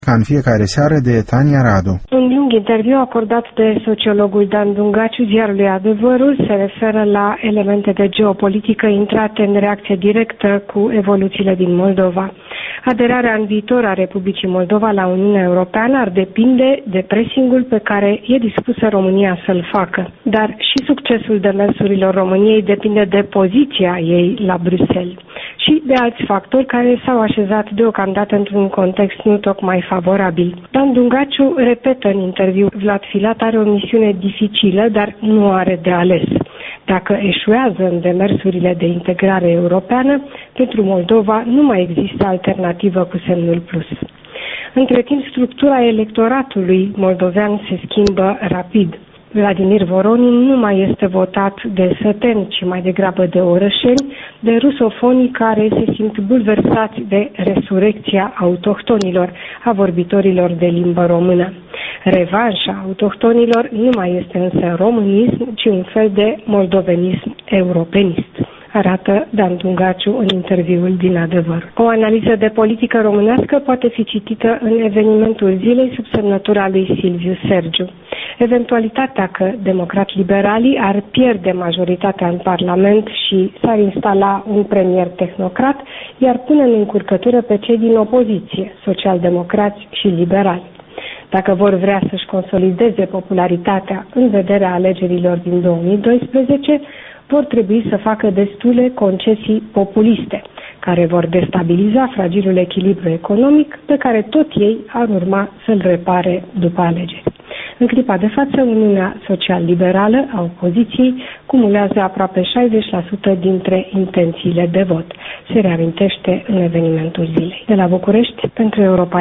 Ca în fiecare seară de Tania Radu. Un lung interviu acordat de sociologul Dan Dungaciu ziarului Adevărul se referă la elemente de geopolitică intrate în reacție directă cu evoluțiile din Moldova. Aderarea în viitor a Republicii Moldova la Uniunea Europeană ar depinde de pressingul pe care e dispusă România să-l facă. Dar și succesul demersurilor României depinde de poziția ei la Bruxelles și de alți factori care s-au așezat deocamdată într-un context nu tocmai favorabil. Dan Dungaciu repetă în interviu: Vlad Filat are o misiune dificilă, dar nu are de ales. Dacă eșuează în demersurile de integrare europeană, pentru Moldova nu mai există alternativă cu semnul plus. Între timp, structura electoratului moldovean se schimbă rapid. Vladimir Voronin nu mai este votat de săteni, ci mai degrabă de orășeni, de rusofonii care se simt bulversați de resurecția autohtonilor, a vorbitorilor de limbă română. Revanșa autohtonilor nu mai este însă românism, ci un fel de moldovenism europenist, arată Dan Dungaciu în interviul din Adevăr. O analiză de politică românească poate fi citită în evenimentul zilei sub semnătura lui Silviu Sergiu. Eventualitatea că democrat-liberalii ar pierde majoritatea în Parlament și s-ar instala un premier tehnocrat, iar pune în încurcătură pe cei din opoziție, social-democrați și liberali. Dacă vor vrea să-și consolideze popularitatea în vederea alegerilor din 2012, vor trebui să facă destule concesii populiste, care vor destabiliza fragilul echilibru economic pe care tot ei ar urma să-l repare după alegeri. În clipa de față, Uniunea Social-Liberală a opoziției cumulează aproape 60% dintre intențiile de vot. Se reamintește în evenimentul zilei. De la București, pentru Europa.